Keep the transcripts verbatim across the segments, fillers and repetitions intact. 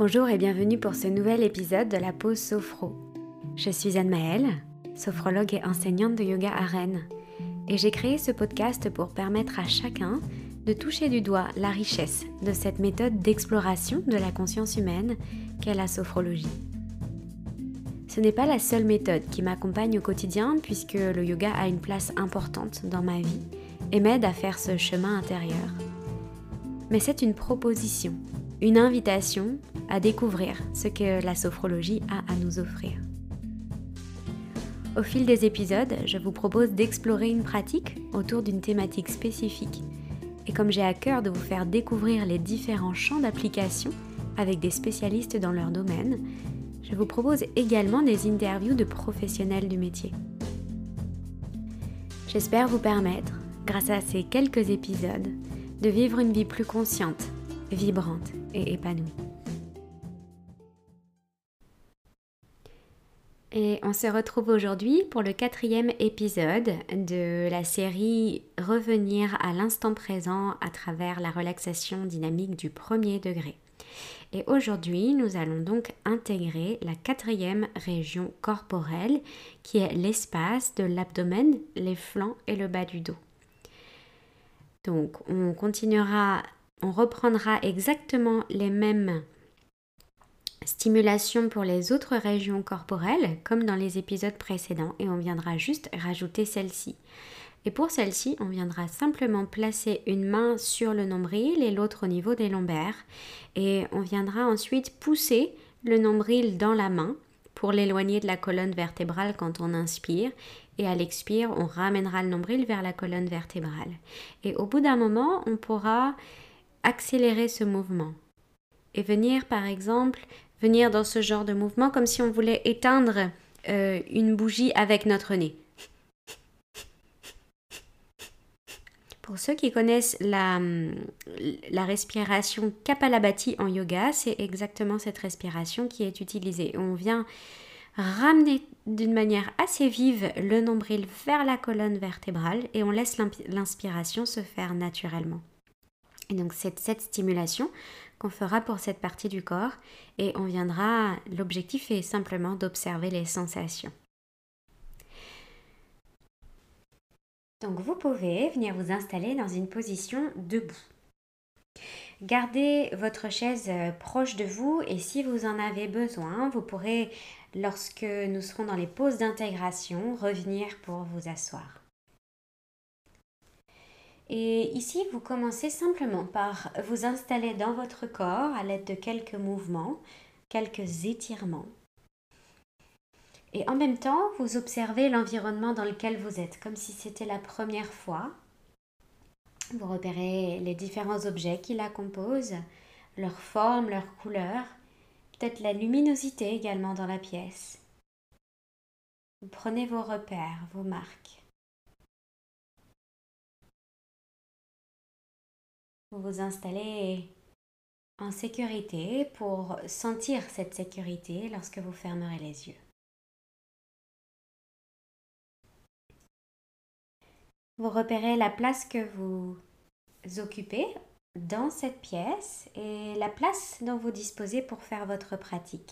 Bonjour et bienvenue pour ce nouvel épisode de la pause Sophro. Je suis Anne Maëlle, sophrologue et enseignante de yoga à Rennes. Et j'ai créé ce podcast pour permettre à chacun de toucher du doigt la richesse de cette méthode d'exploration de la conscience humaine qu'est la sophrologie. Ce n'est pas la seule méthode qui m'accompagne au quotidien puisque le yoga a une place importante dans ma vie et m'aide à faire ce chemin intérieur. Mais c'est une proposition, une invitation à découvrir ce que la sophrologie a à nous offrir. Au fil des épisodes, je vous propose d'explorer une pratique autour d'une thématique spécifique. Et comme j'ai à cœur de vous faire découvrir les différents champs d'application avec des spécialistes dans leur domaine, je vous propose également des interviews de professionnels du métier. J'espère vous permettre, grâce à ces quelques épisodes, de vivre une vie plus consciente, vibrante et épanouie. Et on se retrouve aujourd'hui pour le quatrième épisode de la série Revenir à l'instant présent à travers la relaxation dynamique du premier degré. Et aujourd'hui, nous allons donc intégrer la quatrième région corporelle qui est l'espace de l'abdomen, les flancs et le bas du dos. Donc on continuera, on reprendra exactement les mêmes stimulations pour les autres régions corporelles comme dans les épisodes précédents et on viendra juste rajouter celle-ci. Et pour celle-ci, on viendra simplement placer une main sur le nombril et l'autre au niveau des lombaires et on viendra ensuite pousser le nombril dans la main pour l'éloigner de la colonne vertébrale quand on inspire et à l'expire, on ramènera le nombril vers la colonne vertébrale. Et au bout d'un moment, on pourra accélérer ce mouvement et venir par exemple venir dans ce genre de mouvement comme si on voulait éteindre euh, une bougie avec notre nez. Pour ceux qui connaissent la, la respiration Kapalabhati en yoga, c'est exactement cette respiration qui est utilisée. On vient ramener d'une manière assez vive le nombril vers la colonne vertébrale et on laisse l'inspiration se faire naturellement. Et donc c'est cette stimulation qu'on fera pour cette partie du corps et on viendra, l'objectif est simplement d'observer les sensations. Donc vous pouvez venir vous installer dans une position debout. Gardez votre chaise proche de vous et si vous en avez besoin, vous pourrez, lorsque nous serons dans les pauses d'intégration, revenir pour vous asseoir. Et ici, vous commencez simplement par vous installer dans votre corps à l'aide de quelques mouvements, quelques étirements. Et en même temps, vous observez l'environnement dans lequel vous êtes, comme si c'était la première fois. Vous repérez les différents objets qui la composent, leur forme, leur couleur, peut-être la luminosité également dans la pièce. Vous prenez vos repères, vos marques. Vous vous installez en sécurité pour sentir cette sécurité lorsque vous fermerez les yeux. Vous repérez la place que vous occupez dans cette pièce et la place dont vous disposez pour faire votre pratique.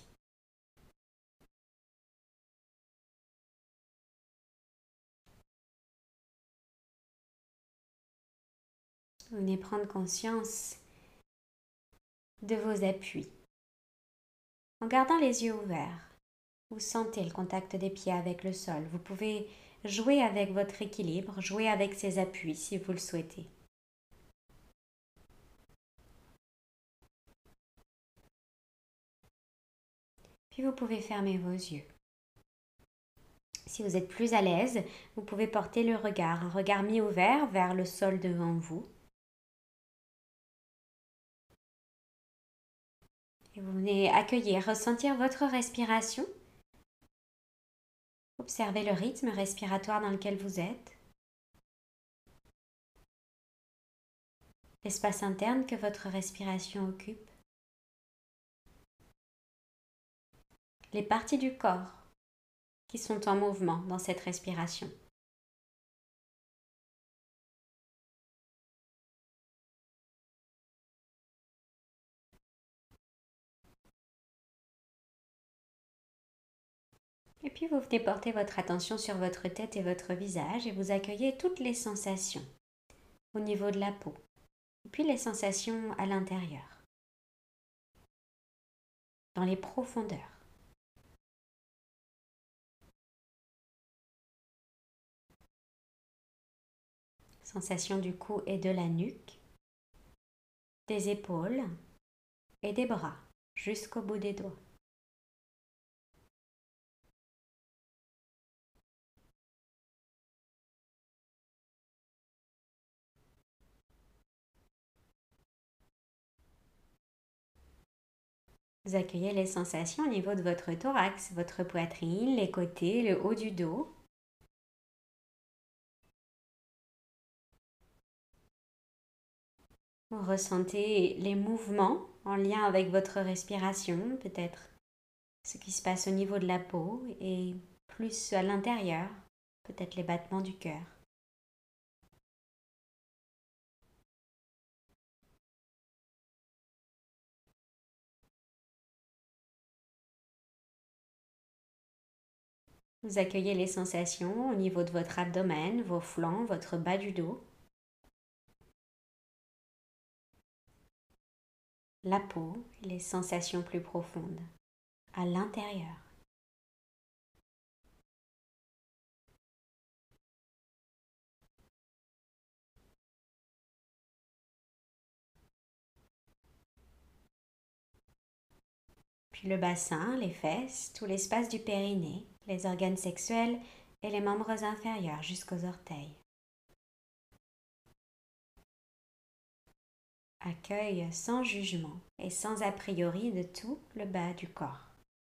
Vous venez prendre conscience de vos appuis. En gardant les yeux ouverts, vous sentez le contact des pieds avec le sol. Vous pouvez jouer avec votre équilibre, jouer avec ces appuis si vous le souhaitez. Puis vous pouvez fermer vos yeux. Si vous êtes plus à l'aise, vous pouvez porter le regard, un regard mi-ouvert vers le sol devant vous. Et vous venez accueillir, ressentir votre respiration. Observez le rythme respiratoire dans lequel vous êtes. L'espace interne que votre respiration occupe. Les parties du corps qui sont en mouvement dans cette respiration. puis vous venez porter votre attention sur votre tête et votre visage et vous accueillez toutes les sensations au niveau de la peau, et puis les sensations à l'intérieur, dans les profondeurs. Sensation du cou et de la nuque, des épaules et des bras jusqu'au bout des doigts. Vous accueillez les sensations au niveau de votre thorax, votre poitrine, les côtés, le haut du dos. Vous ressentez les mouvements en lien avec votre respiration, peut-être ce qui se passe au niveau de la peau et plus à l'intérieur, peut-être les battements du cœur. Vous accueillez les sensations au niveau de votre abdomen, vos flancs, votre bas du dos, la peau et les sensations plus profondes à l'intérieur. Puis le bassin, les fesses, tout l'espace du périnée, les organes sexuels et les membres inférieurs jusqu'aux orteils. Accueille sans jugement et sans a priori de tout le bas du corps.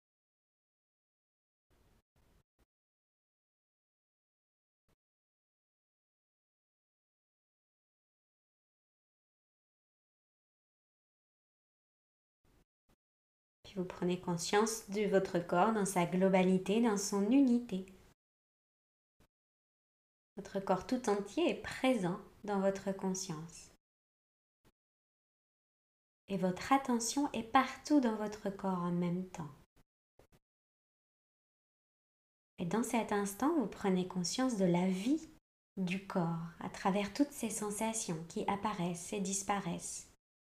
Puis vous prenez conscience de votre corps dans sa globalité, dans son unité. Votre corps tout entier est présent dans votre conscience. Et votre attention est partout dans votre corps en même temps. Et dans cet instant, vous prenez conscience de la vie du corps à travers toutes ces sensations qui apparaissent et disparaissent,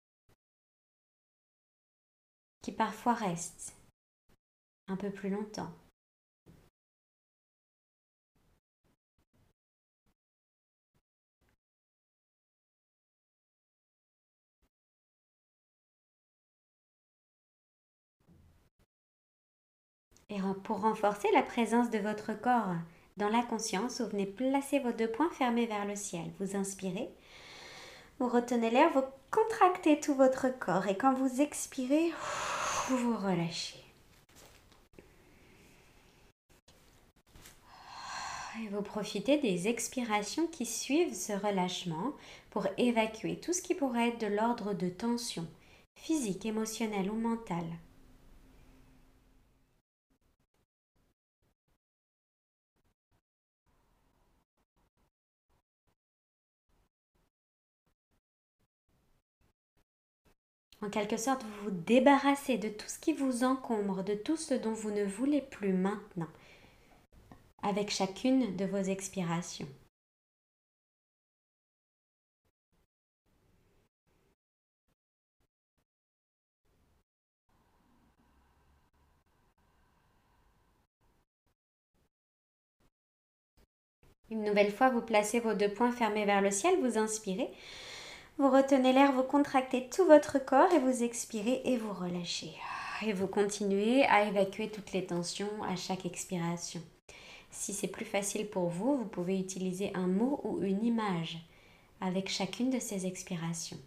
qui parfois restent un peu plus longtemps. Et pour renforcer la présence de votre corps dans la conscience, vous venez placer vos deux poings fermés vers le ciel. Vous inspirez, vous retenez l'air, vous contractez tout votre corps et quand vous expirez, vous vous relâchez. Et vous profitez des expirations qui suivent ce relâchement pour évacuer tout ce qui pourrait être de l'ordre de tension physique, émotionnelle ou mentale. En quelque sorte, vous vous débarrassez de tout ce qui vous encombre, de tout ce dont vous ne voulez plus maintenant, avec chacune de vos expirations. Une nouvelle fois, vous placez vos deux poings fermés vers le ciel, vous inspirez, vous retenez l'air, vous contractez tout votre corps et vous expirez et vous relâchez. Et vous continuez à évacuer toutes les tensions à chaque expiration. Si c'est plus facile pour vous, vous pouvez utiliser un mot ou une image avec chacune de ces expirations.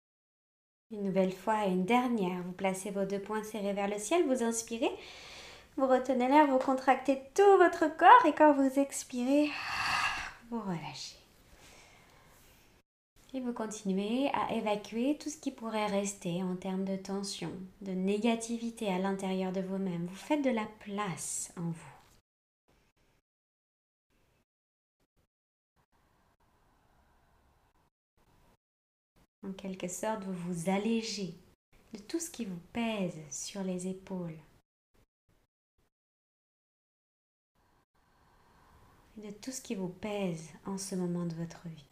Une nouvelle fois et une dernière, vous placez vos deux poings serrés vers le ciel, vous inspirez, Vous retenez l'air, vous contractez tout votre corps et quand vous expirez, vous relâchez. Et vous continuez à évacuer tout ce qui pourrait rester en termes de tension, de négativité à l'intérieur de vous-même. Vous faites de la place en vous. En quelque sorte, vous vous allégez de tout ce qui vous pèse sur les épaules. Et de tout ce qui vous pèse en ce moment de votre vie.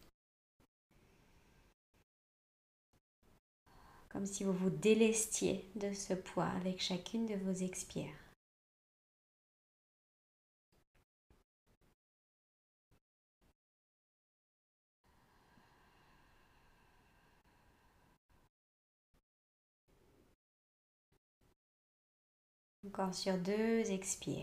Comme si vous vous délestiez de ce poids avec chacune de vos expires. Encore sur deux expires.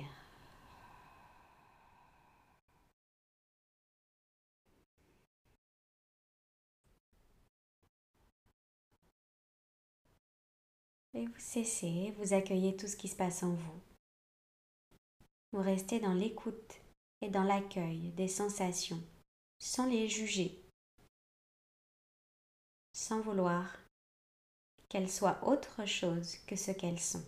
Et vous cessez, vous accueillez tout ce qui se passe en vous. Vous restez dans l'écoute et dans l'accueil des sensations, sans les juger, sans vouloir qu'elles soient autre chose que ce qu'elles sont.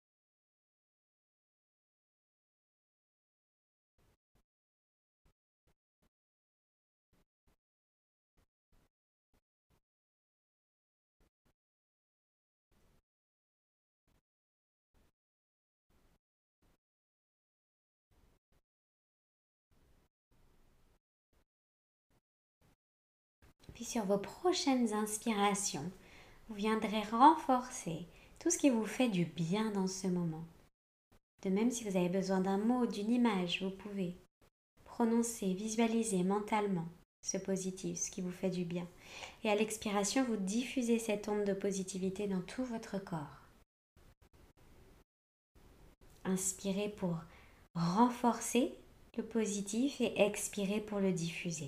Puis sur vos prochaines inspirations, vous viendrez renforcer tout ce qui vous fait du bien dans ce moment. De même, si vous avez besoin d'un mot, d'une image, vous pouvez prononcer, visualiser mentalement ce positif, ce qui vous fait du bien. Et à l'expiration, vous diffusez cette onde de positivité dans tout votre corps. Inspirez pour renforcer le positif et expirez pour le diffuser.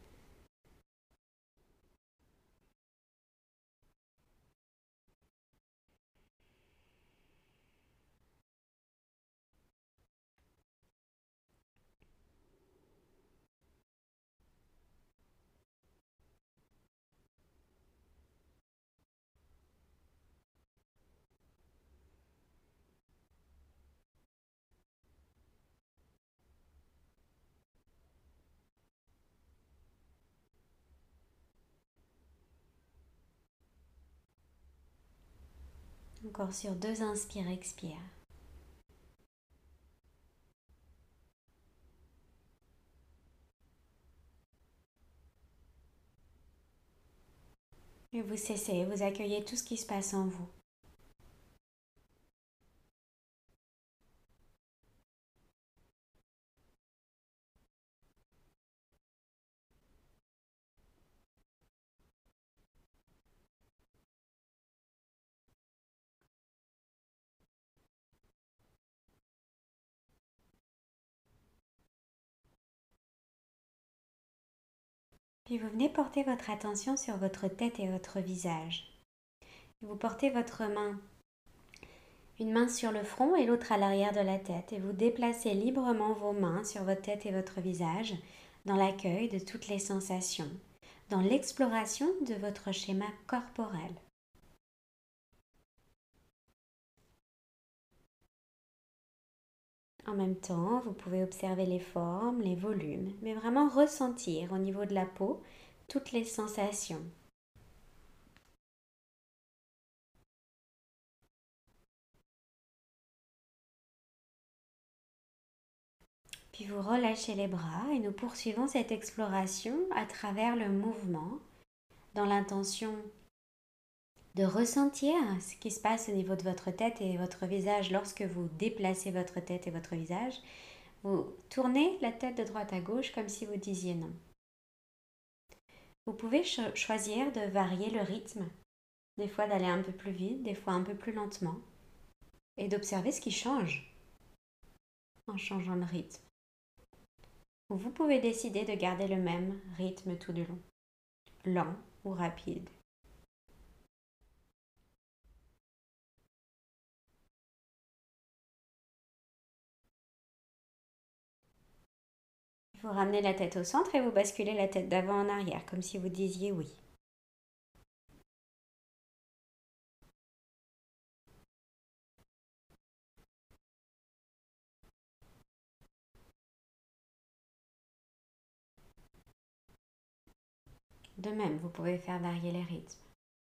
Encore sur deux inspire, expire. Et vous cessez, vous accueillez tout ce qui se passe en vous. Puis vous venez porter votre attention sur votre tête et votre visage. Vous portez votre main, une main sur le front et l'autre à l'arrière de la tête. Et vous déplacez librement vos mains sur votre tête et votre visage dans l'accueil de toutes les sensations, dans l'exploration de votre schéma corporel. En même temps, vous pouvez observer les formes, les volumes, mais vraiment ressentir au niveau de la peau toutes les sensations. Puis vous relâchez les bras et nous poursuivons cette exploration à travers le mouvement, dans l'intention de ressentir ce qui se passe au niveau de votre tête et votre visage lorsque vous déplacez votre tête et votre visage. Vous tournez la tête de droite à gauche comme si vous disiez non. Vous pouvez cho- choisir de varier le rythme, des fois d'aller un peu plus vite, des fois un peu plus lentement, et d'observer ce qui change en changeant le rythme. Ou vous pouvez décider de garder le même rythme tout du long, lent ou rapide. Vous ramenez la tête au centre et vous basculez la tête d'avant en arrière, comme si vous disiez oui. De même, vous pouvez faire varier les rythmes.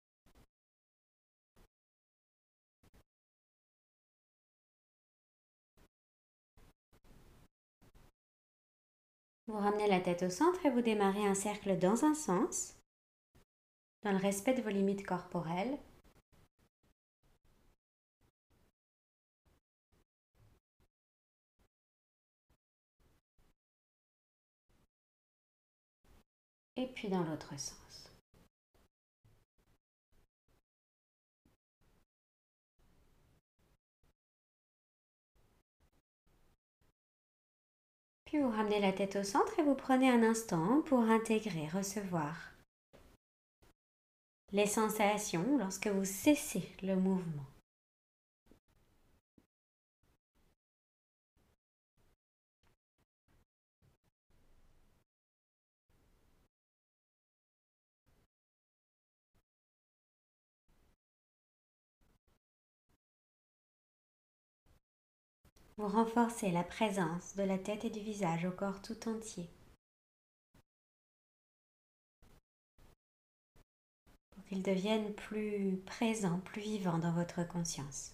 Vous ramenez la tête au centre et vous démarrez un cercle dans un sens, dans le respect de vos limites corporelles. Et puis dans l'autre sens. Puis vous ramenez la tête au centre et vous prenez un instant pour intégrer, recevoir les sensations lorsque vous cessez le mouvement. Vous renforcez la présence de la tête et du visage au corps tout entier. Pour qu'ils deviennent plus présents, plus vivants dans votre conscience.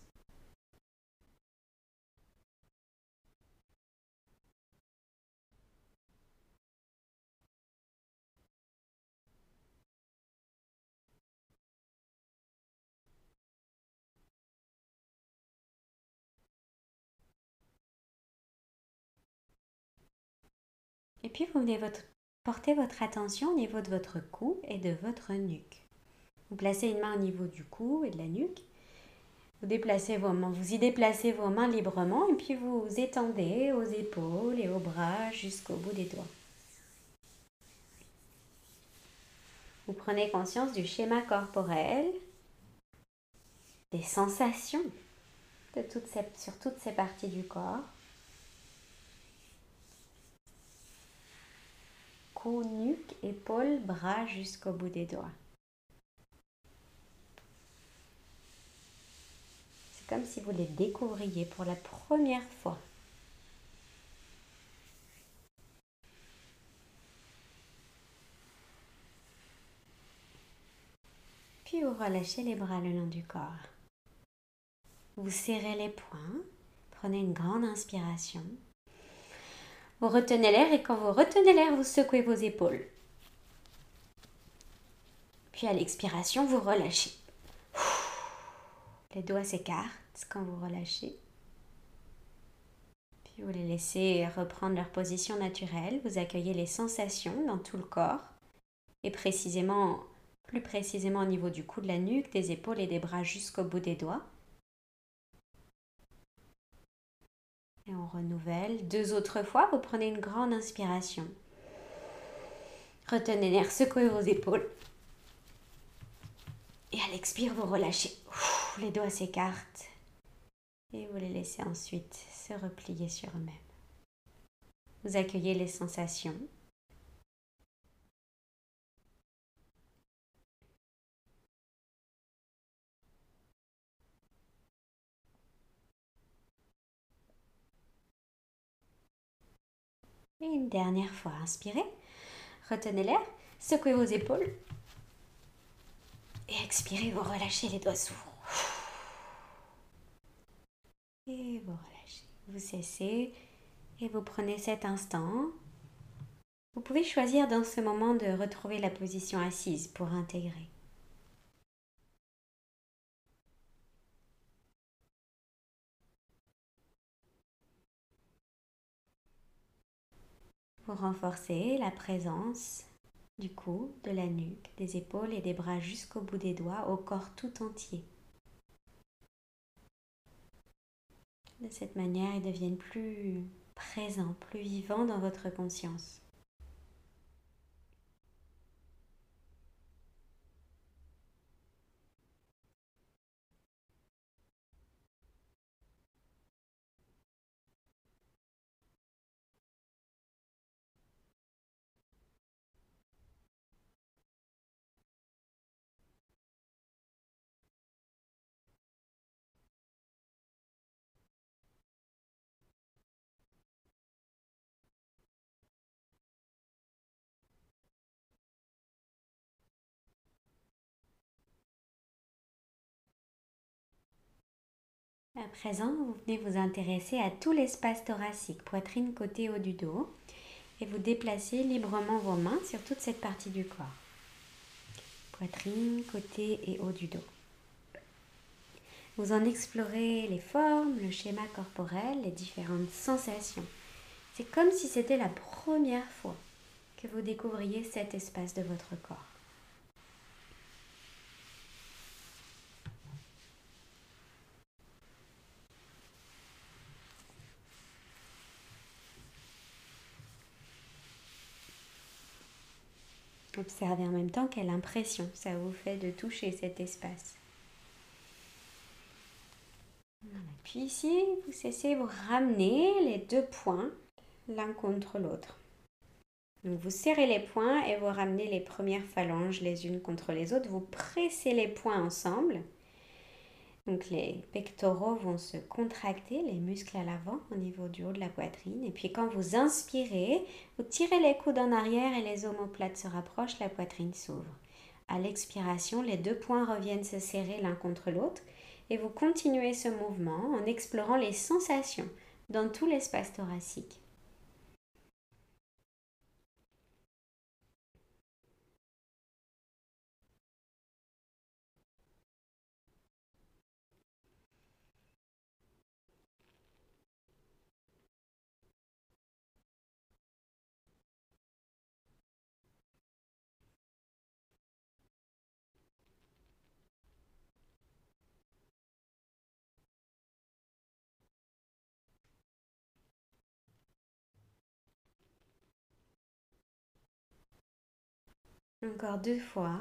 Et puis vous venez votre, porter votre attention au niveau de votre cou et de votre nuque. Vous placez une main au niveau du cou et de la nuque. Vous déplacez vos mains, vous y déplacez vos mains librement et puis vous étendez aux épaules et aux bras jusqu'au bout des doigts. Vous prenez conscience du schéma corporel, des sensations de toutes ces, sur toutes ces parties du corps. Cou, nuque, épaules, bras jusqu'au bout des doigts. C'est comme si vous les découvriez pour la première fois. Puis vous relâchez les bras le long du corps. Vous serrez les poings. Prenez une grande inspiration. Vous retenez l'air et quand vous retenez l'air, vous secouez vos épaules. Puis à l'expiration, vous relâchez. Les doigts s'écartent quand vous relâchez. Puis vous les laissez reprendre leur position naturelle. Vous accueillez les sensations dans tout le corps. Et précisément, plus précisément au niveau du cou, de la nuque, des épaules et des bras jusqu'au bout des doigts. Et on renouvelle. Deux autres fois, vous prenez une grande inspiration. Retenez l'air, secouez vos épaules. Et à l'expire, vous relâchez. Ouh, les doigts s'écartent. Et vous les laissez ensuite se replier sur eux-mêmes. Vous accueillez les sensations. Et une dernière fois, inspirez. Retenez l'air, secouez vos épaules. Et expirez, vous relâchez, les doigts s'ouvrent. Et vous relâchez. Vous cessez et vous prenez cet instant. Vous pouvez choisir dans ce moment de retrouver la position assise pour intégrer. Vous renforcez la présence du cou, de la nuque, des épaules et des bras jusqu'au bout des doigts, au corps tout entier. De cette manière, ils deviennent plus présents, plus vivants dans votre conscience. À présent, vous venez vous intéresser à tout l'espace thoracique, poitrine, côté, haut du dos, et vous déplacez librement vos mains sur toute cette partie du corps. Poitrine, côté et haut du dos. Vous en explorez les formes, le schéma corporel, les différentes sensations. C'est comme si c'était la première fois que vous découvriez cet espace de votre corps. Observez en même temps quelle impression ça vous fait de toucher cet espace. Voilà. Puis ici, vous cessez, vous ramenez les deux poings l'un contre l'autre. Donc vous serrez les poings et vous ramenez les premières phalanges les unes contre les autres. Vous pressez les poings ensemble. Donc les pectoraux vont se contracter, les muscles à l'avant au niveau du haut de la poitrine. Et puis quand vous inspirez, vous tirez les coudes en arrière et les omoplates se rapprochent, la poitrine s'ouvre. À l'expiration, les deux poings reviennent se serrer l'un contre l'autre et vous continuez ce mouvement en explorant les sensations dans tout l'espace thoracique. Encore deux fois.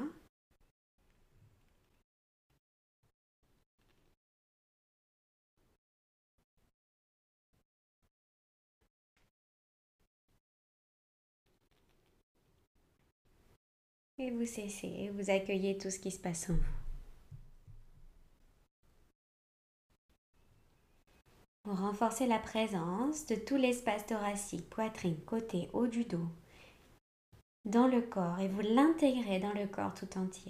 Et vous cessez, et vous accueillez tout ce qui se passe en vous. Vous renforcez la présence de tout l'espace thoracique, poitrine, côté, haut du dos, dans le corps, et vous l'intégrez dans le corps tout entier.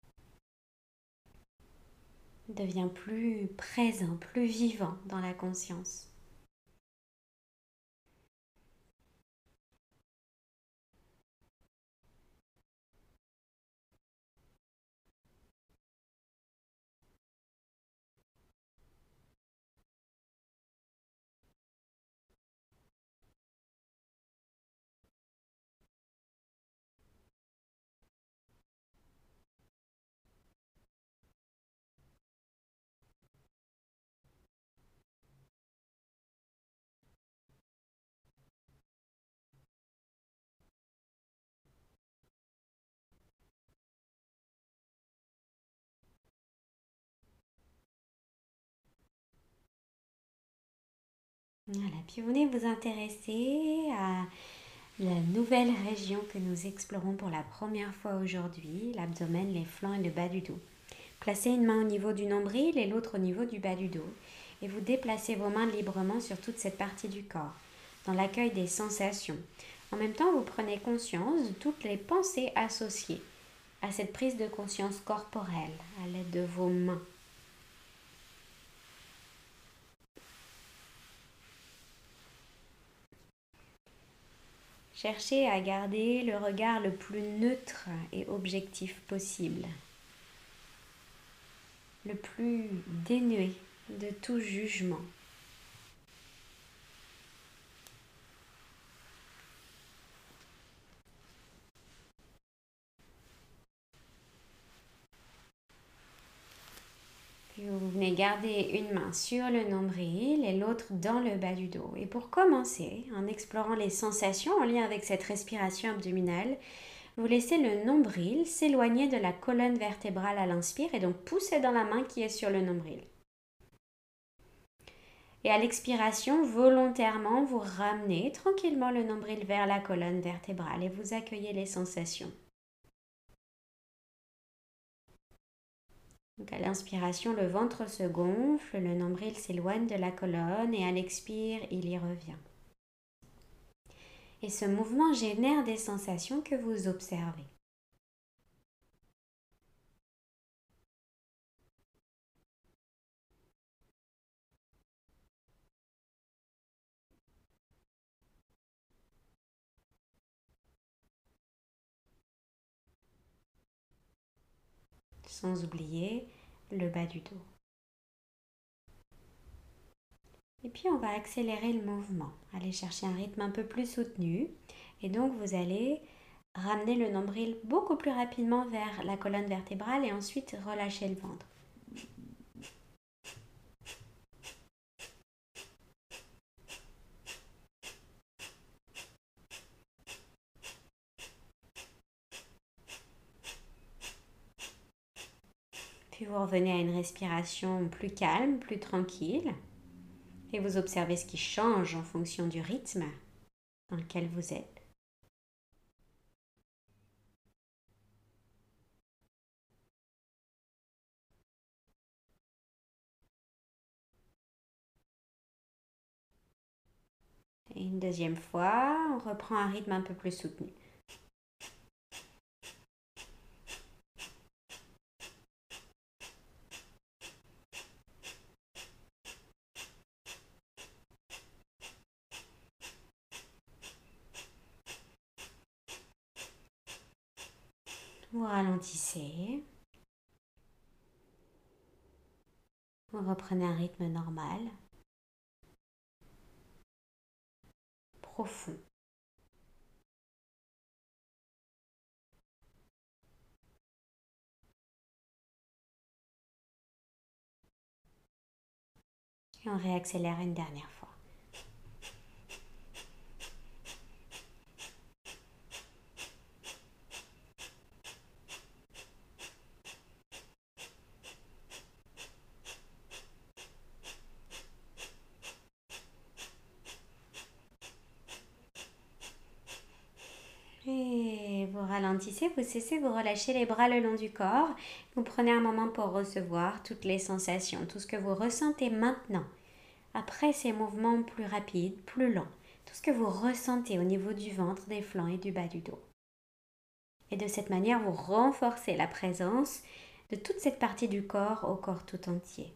Il devient plus présent, plus vivant dans la conscience. Voilà, puis vous venez vous intéresser à la nouvelle région que nous explorons pour la première fois aujourd'hui, l'abdomen, les flancs et le bas du dos. Placez une main au niveau du nombril et l'autre au niveau du bas du dos. Et vous déplacez vos mains librement sur toute cette partie du corps, dans l'accueil des sensations. En même temps, vous prenez conscience de toutes les pensées associées à cette prise de conscience corporelle à l'aide de vos mains. Cherchez à garder le regard le plus neutre et objectif possible, le plus dénué de tout jugement. Puis vous venez garder une main sur le nombril et l'autre dans le bas du dos. Et pour commencer, en explorant les sensations en lien avec cette respiration abdominale, vous laissez le nombril s'éloigner de la colonne vertébrale à l'inspire et donc pousser dans la main qui est sur le nombril. Et à l'expiration, volontairement, vous ramenez tranquillement le nombril vers la colonne vertébrale et vous accueillez les sensations. Donc à l'inspiration, le ventre se gonfle, le nombril s'éloigne de la colonne et à l'expire, il y revient. Et ce mouvement génère des sensations que vous observez. sans oublier le bas du dos. Et puis on va accélérer le mouvement, aller chercher un rythme un peu plus soutenu. Et donc vous allez ramener le nombril beaucoup plus rapidement vers la colonne vertébrale et ensuite relâcher le ventre. Puis vous revenez à une respiration plus calme, plus tranquille. Et vous observez ce qui change en fonction du rythme dans lequel vous êtes. Et une deuxième fois, on reprend un rythme un peu plus soutenu. Vous ralentissez. Vous reprenez un rythme normal, profond. Et on réaccélère une dernière fois. Et vous ralentissez, vous cessez, vous relâchez les bras le long du corps. Vous prenez un moment pour recevoir toutes les sensations, tout ce que vous ressentez maintenant. Après ces mouvements plus rapides, plus lents, tout ce que vous ressentez au niveau du ventre, des flancs et du bas du dos. Et de cette manière, vous renforcez la présence de toute cette partie du corps au corps tout entier.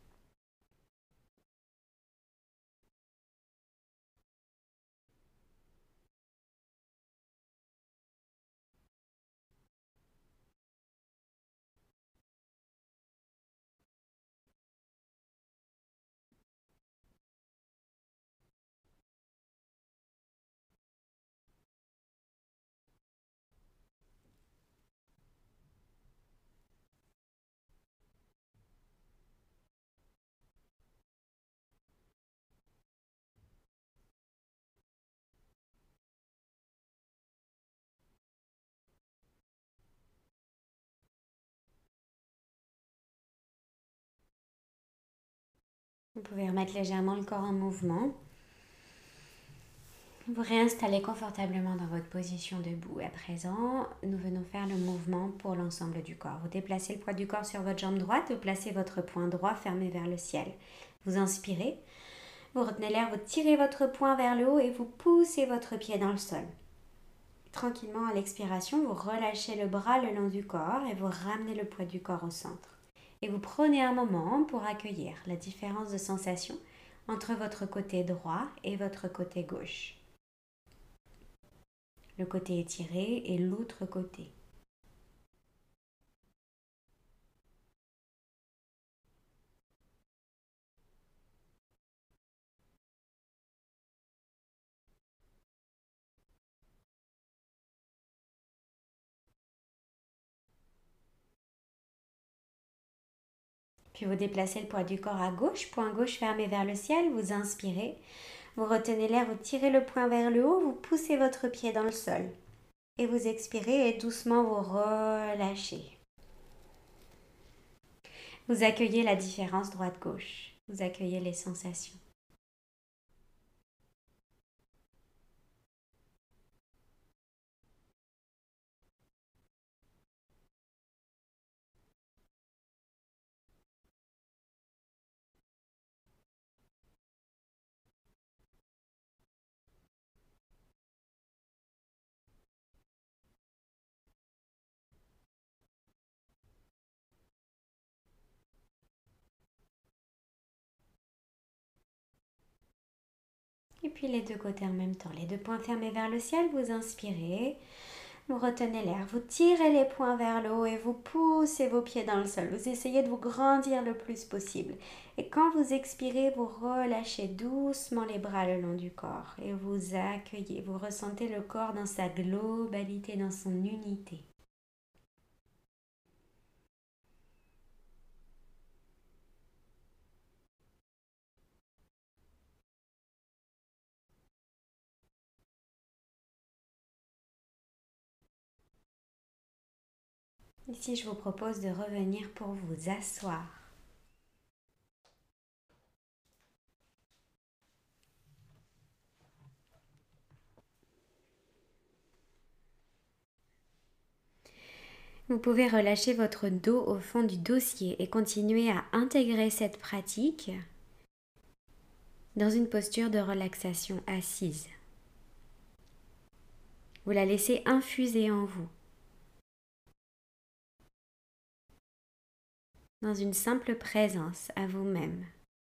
Vous pouvez remettre légèrement le corps en mouvement. Vous réinstallez confortablement dans votre position debout. À présent, nous venons faire le mouvement pour l'ensemble du corps. Vous déplacez le poids du corps sur votre jambe droite, vous placez votre poing droit fermé vers le ciel. Vous inspirez, vous retenez l'air, vous tirez votre poing vers le haut et vous poussez votre pied dans le sol. Tranquillement, à l'expiration, vous relâchez le bras le long du corps et vous ramenez le poids du corps au centre. Et vous prenez un moment pour accueillir la différence de sensation entre votre côté droit et votre côté gauche. Le côté étiré et l'autre côté. Puis vous déplacez le poids du corps à gauche, poing gauche fermé vers le ciel, vous inspirez, vous retenez l'air, vous tirez le poing vers le haut, vous poussez votre pied dans le sol. Et vous expirez et doucement vous relâchez. Vous accueillez la différence droite-gauche. Vous accueillez les sensations. Et puis les deux côtés en même temps. Les deux poings fermés vers le ciel, vous inspirez. Vous retenez l'air, vous tirez les poings vers le haut et vous poussez vos pieds dans le sol. Vous essayez de vous grandir le plus possible. Et quand vous expirez, vous relâchez doucement les bras le long du corps et vous accueillez. Vous ressentez le corps dans sa globalité, dans son unité. Ici, je vous propose de revenir pour vous asseoir. Vous pouvez relâcher votre dos au fond du dossier et continuer à intégrer cette pratique dans une posture de relaxation assise. Vous la laissez infuser en vous, dans une simple présence à vous-même.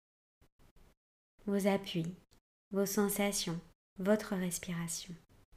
Vos appuis, vos sensations, votre respiration.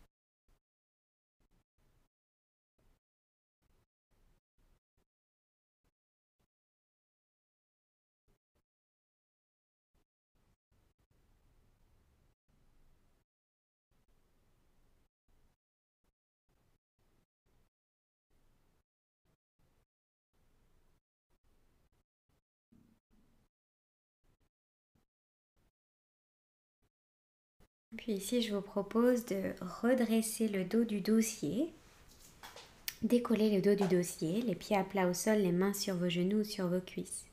Puis ici, je vous propose de redresser le dos du dossier, décoller le dos du dossier, les pieds à plat au sol, les mains sur vos genoux ou sur vos cuisses.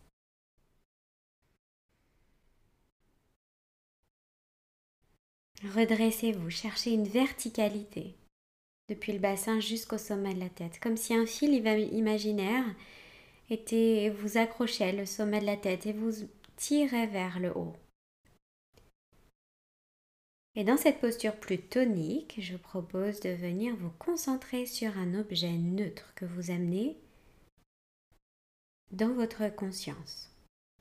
Redressez-vous, cherchez une verticalité depuis le bassin jusqu'au sommet de la tête, comme si un fil imaginaire était, vous accrochait le sommet de la tête et vous tirait vers le haut. Et dans cette posture plus tonique, je vous propose de venir vous concentrer sur un objet neutre que vous amenez dans votre conscience.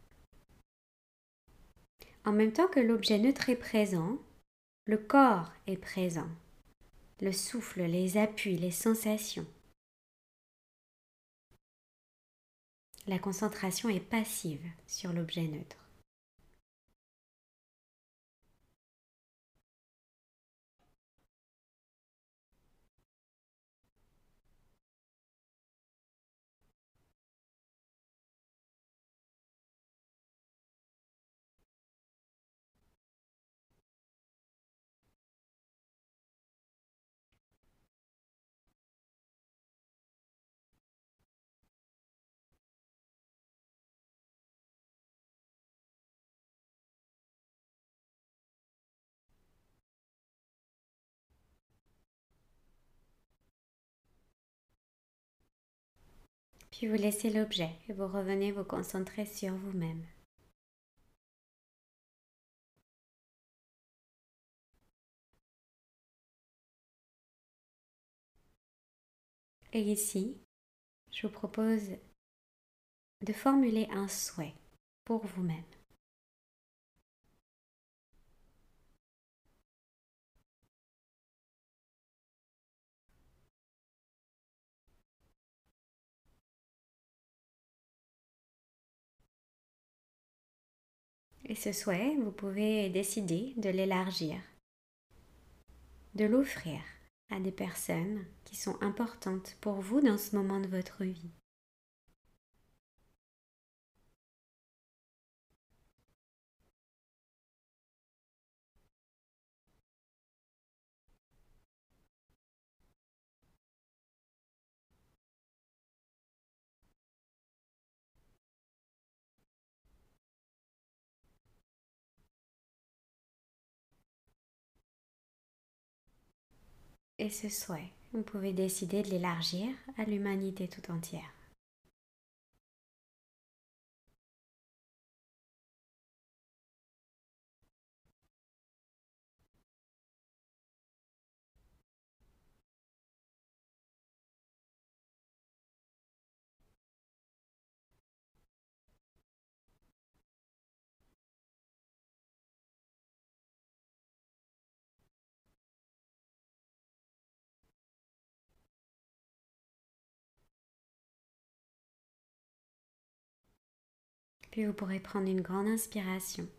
En même temps que l'objet neutre est présent, le corps est présent, le souffle, les appuis, les sensations. La concentration est passive sur l'objet neutre. Puis vous laissez l'objet et vous revenez vous concentrer sur vous-même. Et ici, je vous propose de formuler un souhait pour vous-même. Et ce souhait, vous pouvez décider de l'élargir, de l'offrir à des personnes qui sont importantes pour vous dans ce moment de votre vie. Et ce souhait, vous pouvez décider de l'élargir à l'humanité tout entière. Puis vous pourrez prendre une grande inspiration.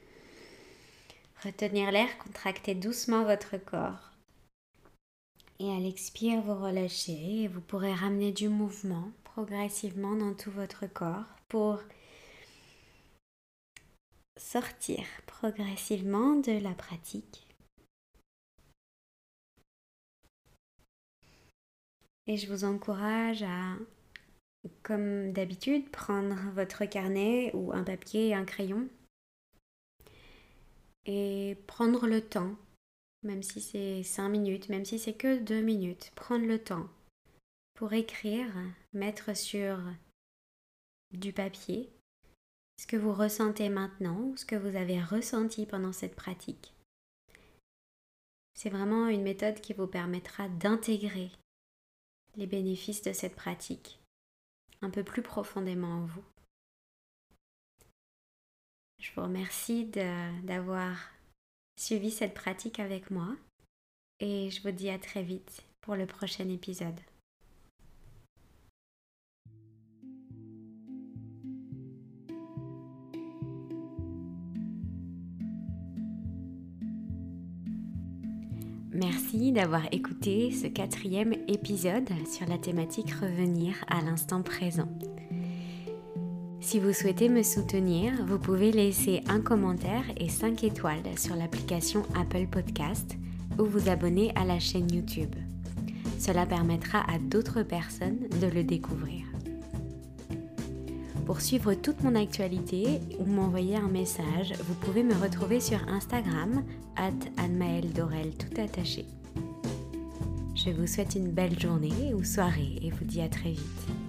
Retenir l'air, contracter doucement votre corps. Et à l'expire, vous relâchez et vous pourrez ramener du mouvement progressivement dans tout votre corps pour sortir progressivement de la pratique. Et je vous encourage à, comme d'habitude, prendre votre carnet ou un papier et un crayon et prendre le temps, même si c'est cinq minutes, même si c'est que deux minutes, prendre le temps pour écrire, mettre sur du papier ce que vous ressentez maintenant, ce que vous avez ressenti pendant cette pratique. C'est vraiment une méthode qui vous permettra d'intégrer les bénéfices de cette pratique un peu plus profondément en vous. Je vous remercie de, d'avoir suivi cette pratique avec moi et je vous dis à très vite pour le prochain épisode. Merci d'avoir écouté ce quatrième épisode sur la thématique revenir à l'instant présent. Si vous souhaitez me soutenir, vous pouvez laisser un commentaire et cinq étoiles sur l'application Apple Podcast ou vous abonner à la chaîne YouTube. Cela permettra à d'autres personnes de le découvrir. Pour suivre toute mon actualité ou m'envoyer un message, vous pouvez me retrouver sur Instagram arobase Anne-Maëlle Dorel tout attaché. Je vous souhaite une belle journée ou soirée et vous dis à très vite.